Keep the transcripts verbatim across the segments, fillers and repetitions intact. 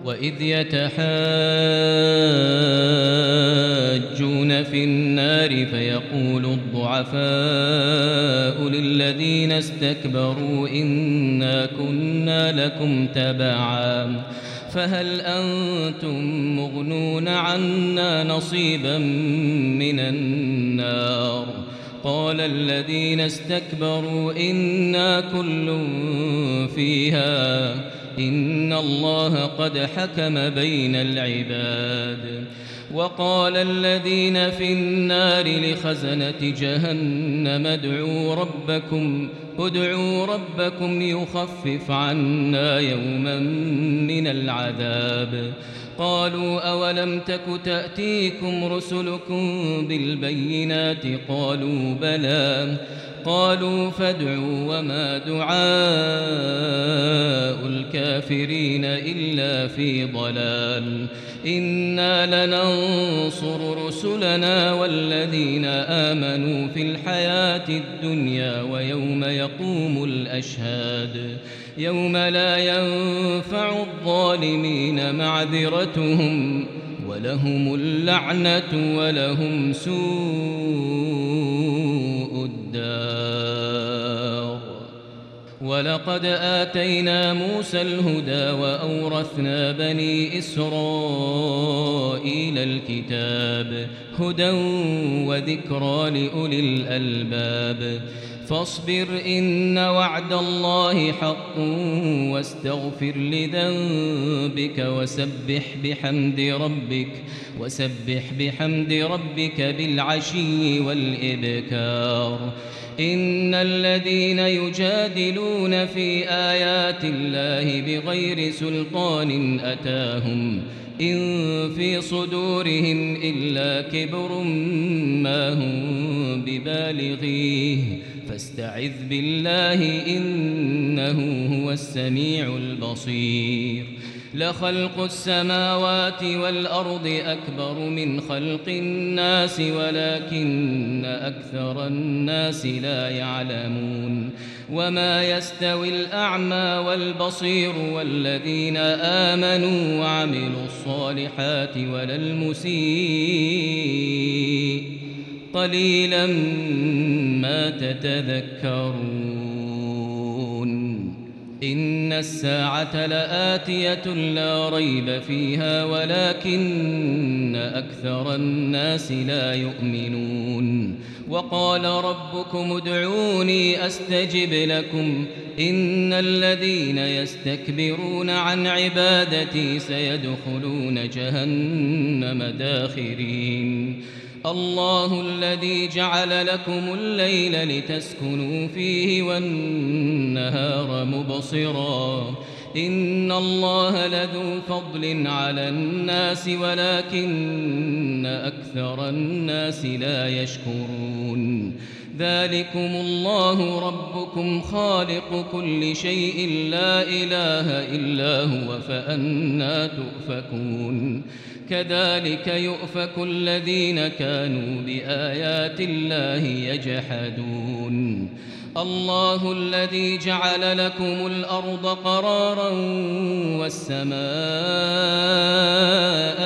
وإذ يتحاجون في النار فيقول الضعفاء للذين استكبروا إنا كنا لكم تبعا فهل أنتم مغنون عنا نصيبا من النار قال الذين استكبروا إنا كل فيها إن الله قد حكم بين العباد وقال الذين في النار لخزنة جهنم ادعوا ربكم ادعوا ربكم يخفف عنا يوما من العذاب قالوا أولم تك تأتيكم رسلكم بالبينات قالوا بلى قالوا فادعوا وما دعاء الكافرين إلا في ضلال إنا لننصر رسلنا والذين آمنوا في الحياة الدنيا ويوم يقوم الأشهاد يوم لا ينفع الظالمين معذرتهم ولهم اللعنة ولهم سوء الدار ولقد آتينا موسى الهدى وأورثنا بني إسرائيل الكتاب هدى وذكرى لأولي الألباب فاصبر إن وعد الله حق واستغفر لذنبك وسبح بحمد ربك وسبح بحمد ربك بالعشي والإبكار إن الذين يجادلون في آيات الله بغير سلطان أتاهم إن في صدورهم إلا كبر ما هم ببالغيه فاستعذ بالله إنه هو السميع البصير لخلق السماوات والأرض أكبر من خلق الناس ولكن أكثر الناس لا يعلمون وما يستوي الأعمى والبصير والذين آمنوا وعملوا الصالحات ولا المسيء قليلا ما تتذكرون إن الساعة لآتية لا ريب فيها ولكن أكثر الناس لا يؤمنون وقال ربكم ادعوني أستجب لكم إن الذين يستكبرون عن عبادتي سيدخلون جهنم داخرين الله الذي جعل لكم الليل لتسكنوا فيه والنهار مبصرا إن الله لذو فضل على الناس ولكن أكثر الناس لا يشكرون ذلكم الله ربكم خالق كل شيء لا إله إلا هو فأنى تؤفكون كذلك يؤفك الذين كانوا بآيات الله يجحدون الله الذي جعل لكم الأرض قرارا والسماء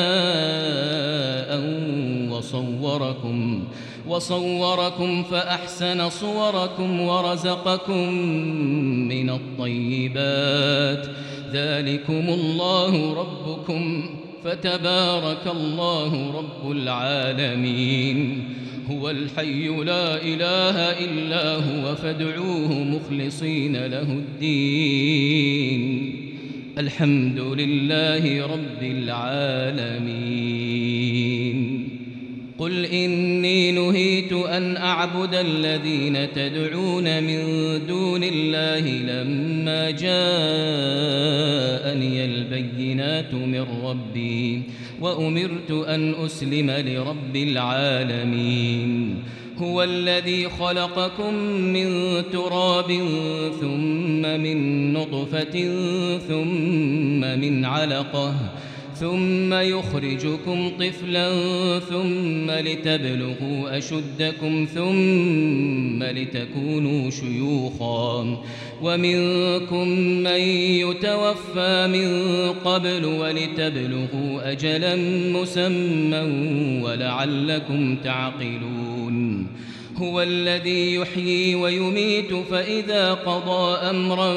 بناء وصوركم وصوركم فأحسن صوركم ورزقكم من الطيبات ذلكم الله ربكم فتبارك الله رب العالمين هو الحي لا إله إلا هو فادعوه مخلصين له الدين الحمد لله رب العالمين قل إني نهيت أن أعبد الذين تدعون من دون الله لما جاءني البينات من ربي وأمرت أن أسلم لرب العالمين هو الذي خلقكم من تراب ثم من نطفة ثم من علقة ثم يخرجكم طفلا ثم لتبلغوا أشدكم ثم لتكونوا شيوخا ومنكم من يتوفى من قبل ولتبلغوا أجلا مسمى ولعلكم تعقلون هو الذي يحيي ويميت فإذا قضى أمرا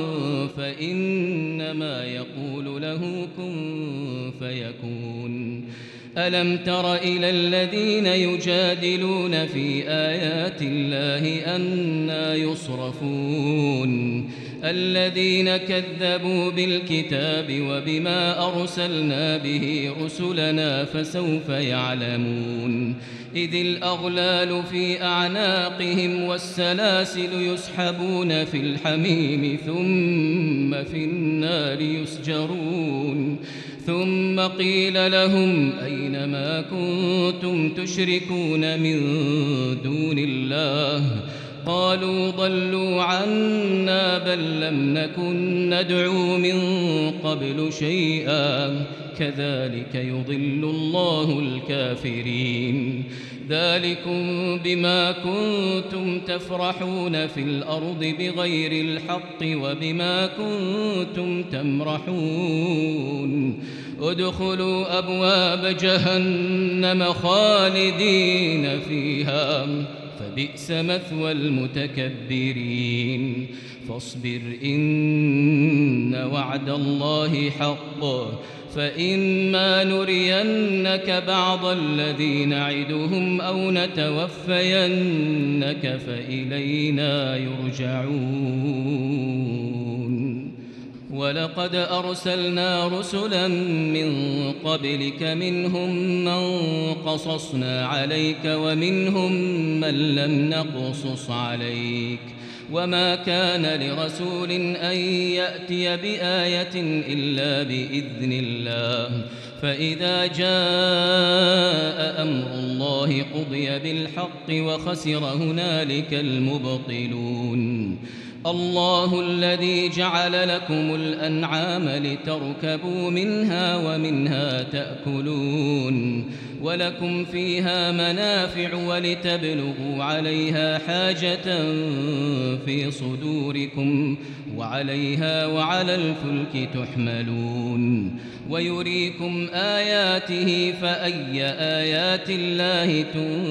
فإنما يقول له كن فيكون ألم تر إلى الذين يجادلون في آيات الله أنى يصرفون الذين كذبوا بالكتاب وبما أرسلنا به رسلنا فسوف يعلمون إذ الأغلال في أعناقهم والسلاسل يسحبون في الحميم ثم في النار يسجرون ثم قيل لهم أين ما كنتم تشركون من دون الله قالوا ضلوا عنا بل لم نكن ندعو من قبل شيئا كذلك يضل الله الكافرين ذلكم بما كنتم تفرحون في الأرض بغير الحق وبما كنتم تمرحون ادخلوا أبواب جهنم خالدين فيها فبئس مثوى المتكبرين فاصبر إن وعد الله حق فإما نرينك بعض الذي نعدهم أو نتوفينك فإلينا يرجعون ولقد أرسلنا رسلا من قبلك منهم من قصصنا عليك ومنهم من لم نقصص عليك وما كان لرسول أن يأتي بآية إلا بإذن الله فإذا جاء أمر الله قضي بالحق وخسر هنالك المبطلون الله الذي جعل لكم الأنعام لتركبوا منها ومنها تأكلون ولكم فيها منافع ولتبلغوا عليها حاجة في صدوركم وعليها وعلى الفلك تحملون ويريكم آياته فأي آيات الله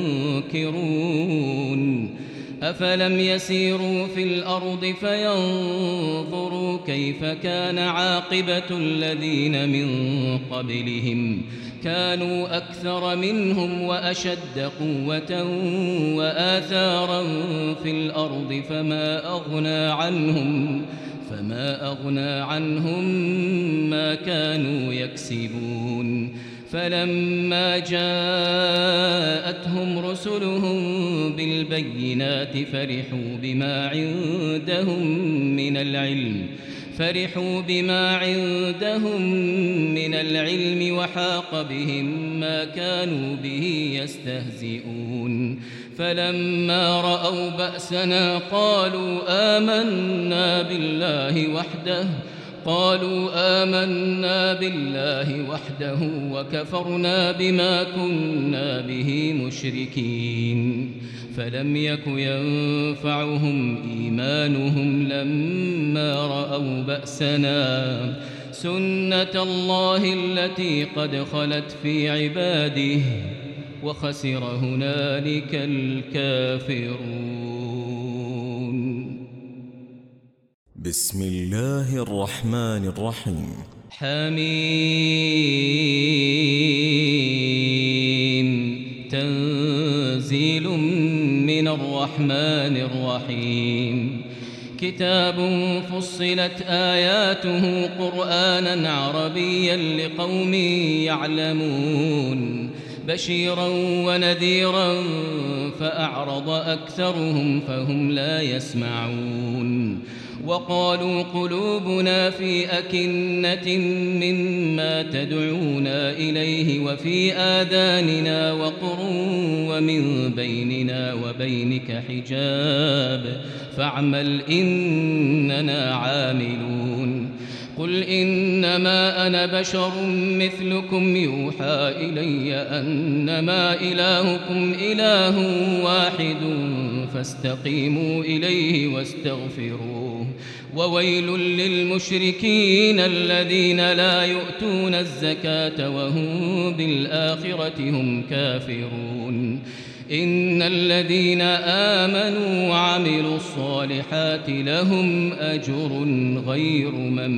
تنكرون أفلم يسيروا في الأرض فينظروا كيف كان عاقبة الذين من قبلهم كانوا أكثر منهم وأشد قوة وآثارا في الأرض فما أغنى عنهم فما أغنى عنهم ما كانوا يكسبون فلما جاءتهم رسلهم بالبينات فرحوا بما عندهم من العلم فرحوا بما عندهم من العلم وحاق بهم ما كانوا به يستهزئون فلما رأوا بأسنا قالوا آمنا بالله وحده قالوا آمنا بالله وحده وكفرنا بما كنا به مشركين فلم يك ينفعهم إيمانهم لما رأوا بأسنا سنة الله التي قد خلت في عباده وخسر هنالك الكافرون. بسم الله الرحمن الرحيم. حميم تنزيل من الرحمن الرحيم كتاب فصلت آياته قرآنا عربيا لقوم يعلمون بشيرا ونذيرا فأعرض أكثرهم فهم لا يسمعون وقالوا قلوبنا في أكنة مما تدعونا إليه وفي آذاننا وقر ومن بيننا وبينك حجاب فاعمل إننا عاملون قل إنما أنا بشر مثلكم يوحى إلي أنما إلهكم إله واحد فاستقيموا إليه واستغفروه وويل للمشركين الذين لا يؤتون الزكاة وهم بالآخرة هم كافرون إن الذين آمنوا وعملوا الصالحات لهم أجر غير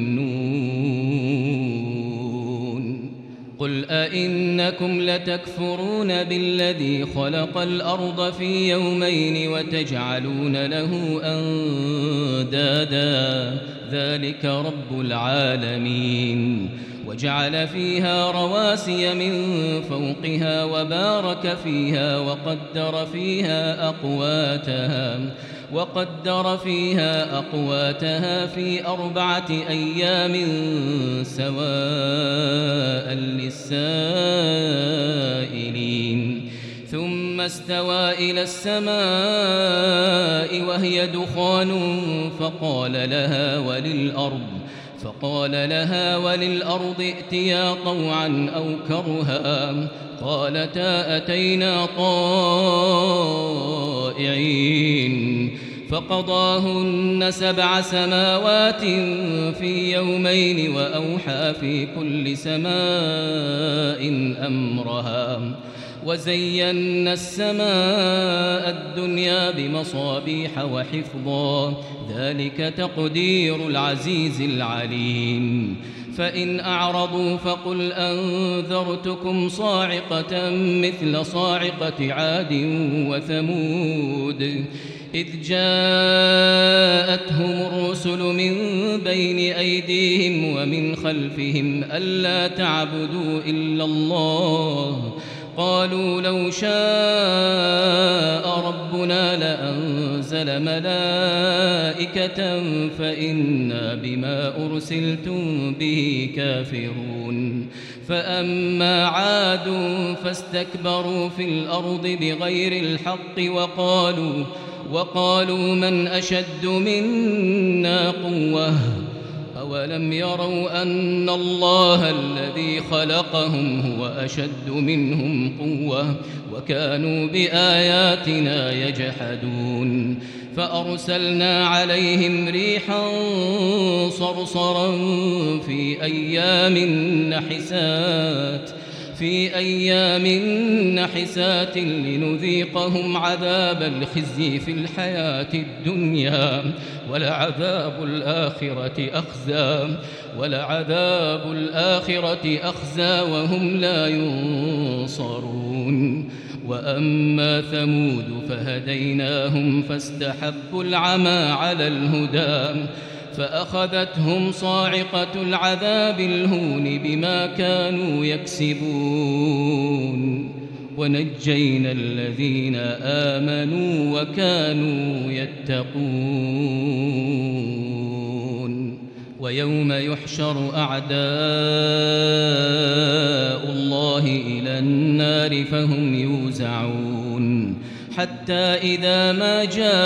ممنون قل أئنكم لتكفرون بالذي خلق الأرض في يومين وتجعلون له أندادا ذلك رب العالمين وجعل فيها رواسي من فوقها وبارك فيها وقدر فيها أقواتها وقدر فيها أقواتها في أربعة أيام سواء للسائلين ثم استوى إلى السماء وهي دخان فقال لها وللأرض فقال لها وللأرض ائتيا طوعا أو كرها قالتا أتينا طائعين فقضاهن سبع سماوات في يومين وأوحى في كل سماء أمرها وزينا السماء الدنيا بمصابيح وحفظا ذلك تقدير العزيز العليم فإن أعرضوا فقل أنذرتكم صاعقة مثل صاعقة عاد وثمود إذ جاءتهم الرسل من بين أيديهم ومن خلفهم ألا تعبدوا إلا الله قالوا لو شاء ربنا لأنزل ملائكة فإنا بما أرسلتم به كافرون فأما عاد فاستكبروا في الأرض بغير الحق وقالوا وقالوا من أشد منا قوة أولم يروا أن الله الذي خلقهم هو أشد منهم قوة وكانوا بآياتنا يجحدون فأرسلنا عليهم ريحا صرصرا في أيام نحسات في أيام نحسات لنذيقهم عذاب الخزي في الحياة الدنيا ولعذاب الآخرة أخزى ولعذاب الآخرة أخزى وهم لا ينصرون وأما ثمود فهديناهم فاستحبوا العمى على الهدى فأخذتهم صاعقة العذاب الهون بما كانوا يكسبون ونجينا الذين آمنوا وكانوا يتقون ويوم يحشر أعداء الله إلى النار فهم يوزعون حتى إذا ما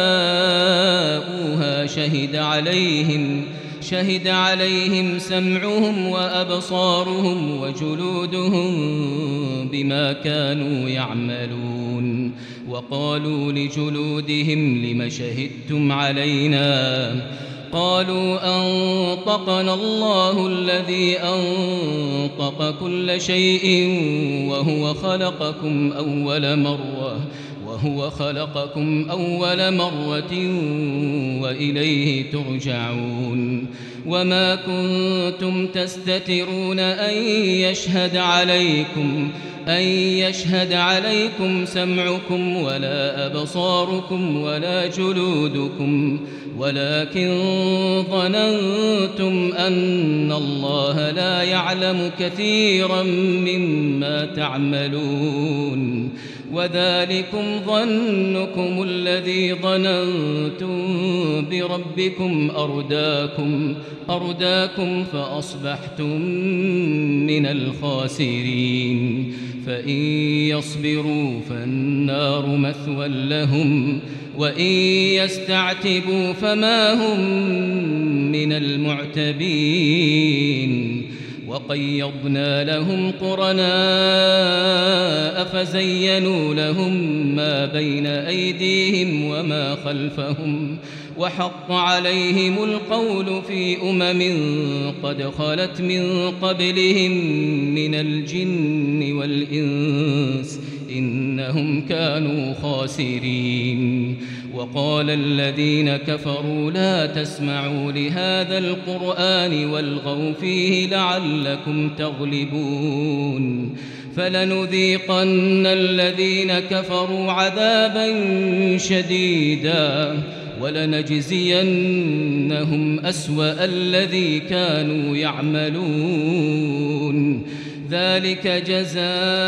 جاءوها شهد عليهم شهد عليهم سمعهم وأبصارهم وجلودهم بما كانوا يعملون وقالوا لجلودهم لم شهدتم علينا قالوا أنطقنا الله الذي أنطق كل شيء وهو خلقكم أول مرة وهو خلقكم أول مرة وإليه ترجعون وما كنتم تستترون أن يشهد عليكم أن يشهد عليكم سمعكم ولا أبصاركم ولا جلودكم ولكن ظننتم أن الله لا يعلم كثيرا مما تعملون وذلكم ظنكم الذي ظننتم بربكم أرداكم أرداكم فأصبحتم من الخاسرين فإن يصبروا فالنار مثوى لهم وإن يستعتبوا فما هم من المعتبين وقيضنا لهم قرناء فزينوا لهم ما بين أيديهم وما خلفهم وحق عليهم القول في أمم قد خلت من قبلهم من الجن والإنس إنهم كانوا خاسرين. وقال الذين كفروا لا تسمعوا لهذا القرآن والغوا فيه لعلكم تغلبون فلنذيقن الذين كفروا عذابا شديدا ولنجزينهم أسوأ الذي كانوا يعملون ذلك جزاء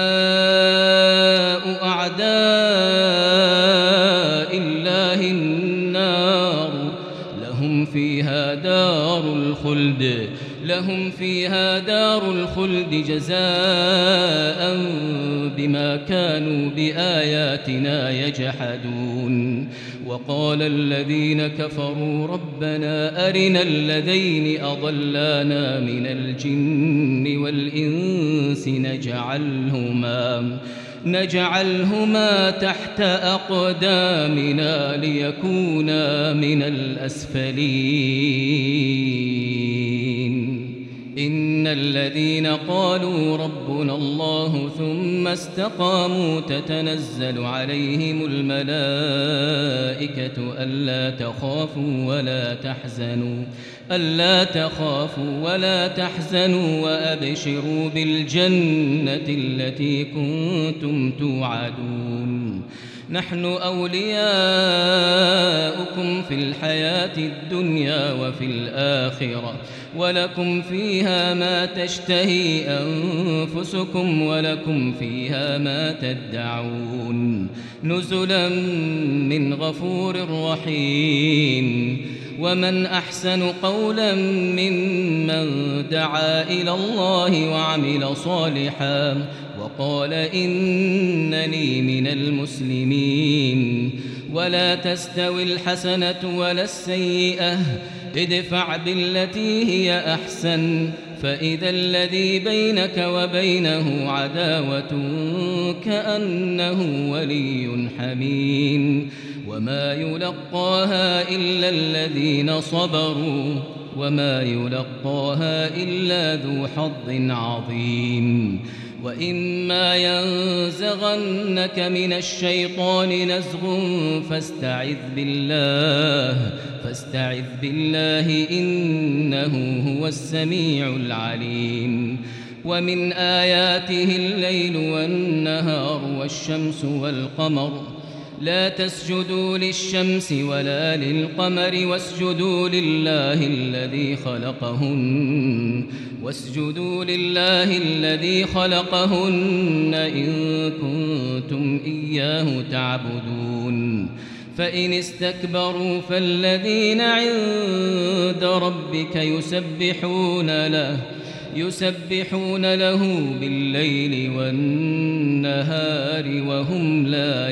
أعداء الله النار لهم فيها دار الخلد لهم فيها دار الخلد جزاء بما كانوا بآياتنا يجحدون. وقال الذين كفروا ربنا أرنا الذين أضلانا من الجن والإنس نجعلهما نجعلهما تحت أقدامنا ليكونا من الأسفلين. إن الذين قالوا ربنا الله ثم استقاموا تتنزل عليهم الملائكة ألا تخافوا ولا تحزنوا ألا تخافوا ولا تحزنوا وأبشروا بالجنة التي كنتم توعدون نحن أولياؤكم في الحياة الدنيا وفي الآخرة ولكم فيها ما تشتهي أنفسكم ولكم فيها ما تدعون نزلا من غفور رحيم. ومن أحسن قولا ممن دعا إلى الله وعمل صالحا وقال إنني من المسلمين. ولا تستوي الحسنة ولا السيئة ادفع بالتي هي أحسن فإذا الذي بينك وبينه عداوة كأنه ولي حميم. وما يلقاها إلا الذين صبروا وما يلقاها إلا ذو حظ عظيم. وإما ينزغنك من الشيطان نزغ فاستعذ بالله فاستعذ بالله إنه هو السميع العليم. ومن آياته الليل والنهار والشمس والقمر لا تسجدوا للشمس ولا للقمر واسجدوا لله الذي خلقهن واسجدوا لله الذي خلقهن إن كنتم إياه تعبدون. فإن استكبروا فالذين عند ربك يسبحون له يسبحون له بالليل والنهار وهم لا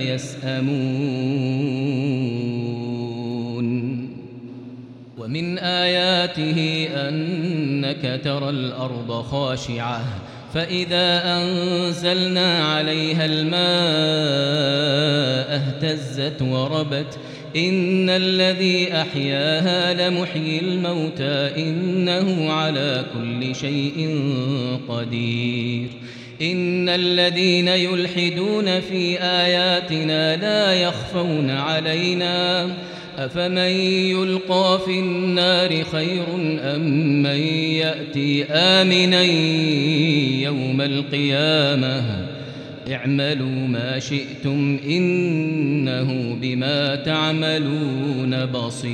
يسأمون. ومن آياته أنك ترى الأرض خاشعة فإذا أنزلنا عليها الماء اهتزت وربت إن الذي أحياها لمحيي الموتى إنه على كل شيء قدير. إن الذين يلحدون في آياتنا لا يخفون علينا أفمن يلقى في النار خير أم من يأتي آمنا يوم القيامة اعملوا ما شئتم إنه بما تعملون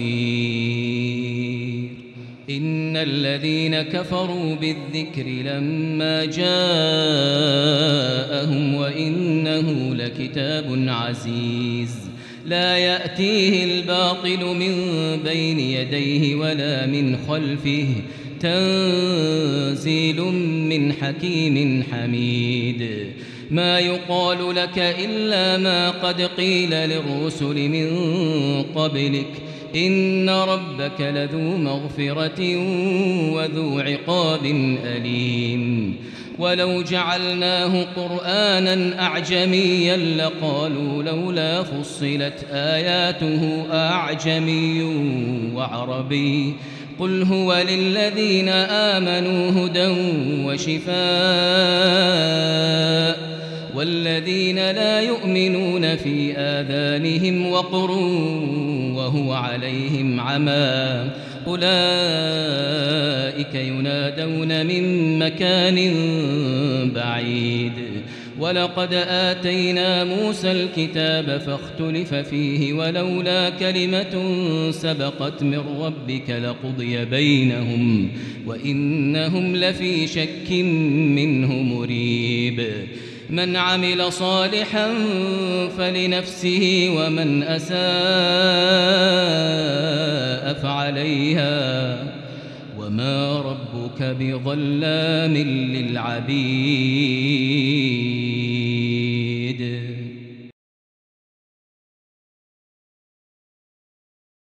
بصير. إن الذين كفروا بالذكر لما جاءهم وإنه لكتاب عزيز لا يأتيه الباطل من بين يديه ولا من خلفه تنزيل من حكيم حميد. ما يقال لك إلا ما قد قيل للرسل من قبلك إن ربك لذو مغفرة وذو عقاب أليم ولو جعلناه قرآنا أعجميا لقالوا لولا فصلت آياته أعجمي وعربي قل هو للذين آمنوا هدى وشفاء والذين لا يؤمنون في آذانهم وقر وهو عليهم عمى أولئك ينادون من مكان بعيد ولقد آتينا موسى الكتاب فاختلف فيه ولولا كلمة سبقت من ربك لقضي بينهم وإنهم لفي شك منه مريب من عمل صالحا فلنفسه ومن أساء فعليها وما ربك بظلام للعبيد.